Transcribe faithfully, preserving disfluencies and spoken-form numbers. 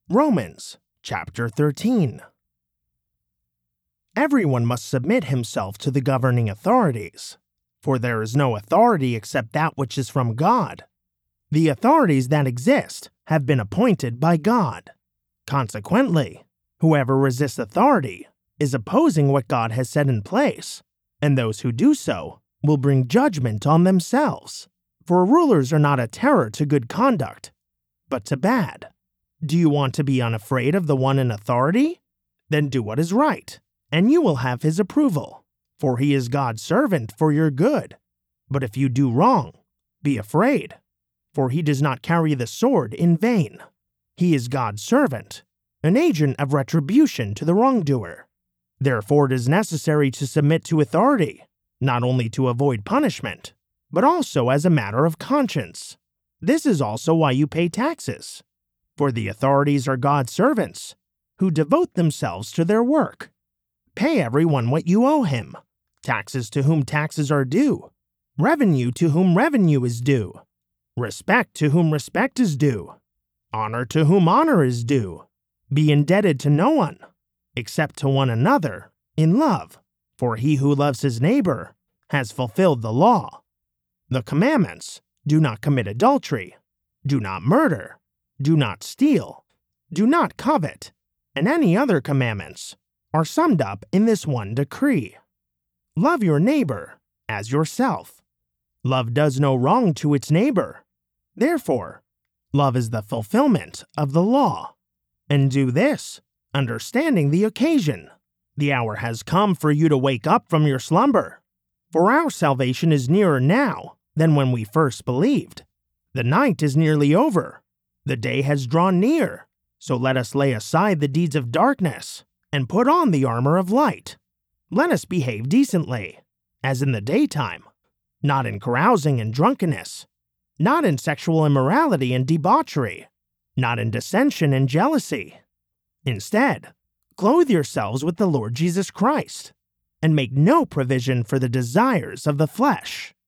Romans chapter thirteen. Everyone must submit himself to the governing authorities, for there is no authority except that which is from God. The authorities that exist have been appointed by God. Consequently, whoever resists authority is opposing what God has set in place, and those who do so will bring judgment on themselves. For rulers are not a terror to good conduct, but to bad. Do you want to be unafraid of the one in authority? Then do what is right, and you will have his approval, for he is God's servant for your good. But if you do wrong, be afraid, for he does not carry the sword in vain. He is God's servant, an agent of retribution to the wrongdoer. Therefore it is necessary to submit to authority, not only to avoid punishment, but also as a matter of conscience. This is also why you pay taxes, for the authorities are God's servants, who devote themselves to their work. Pay everyone what you owe him, taxes to whom taxes are due, revenue to whom revenue is due, respect to whom respect is due, honor to whom honor is due. Be indebted to no one, except to one another, in love, for he who loves his neighbor has fulfilled the law. The commandments: do not commit adultery, do not murder, do not steal, do not covet, and any other commandments are summed up in this one decree: love your neighbor as yourself. Love does no wrong to its neighbor. Therefore, love is the fulfillment of the law. And do this, understanding the occasion. The hour has come for you to wake up from your slumber, for our salvation is nearer now than when we first believed. The night is nearly over. The day has drawn near. So let us lay aside the deeds of darkness and put on the armor of light. Let us behave decently, as in the daytime, not in carousing and drunkenness, not in sexual immorality and debauchery, not in dissension and jealousy. Instead, clothe yourselves with the Lord Jesus Christ, and make no provision for the desires of the flesh.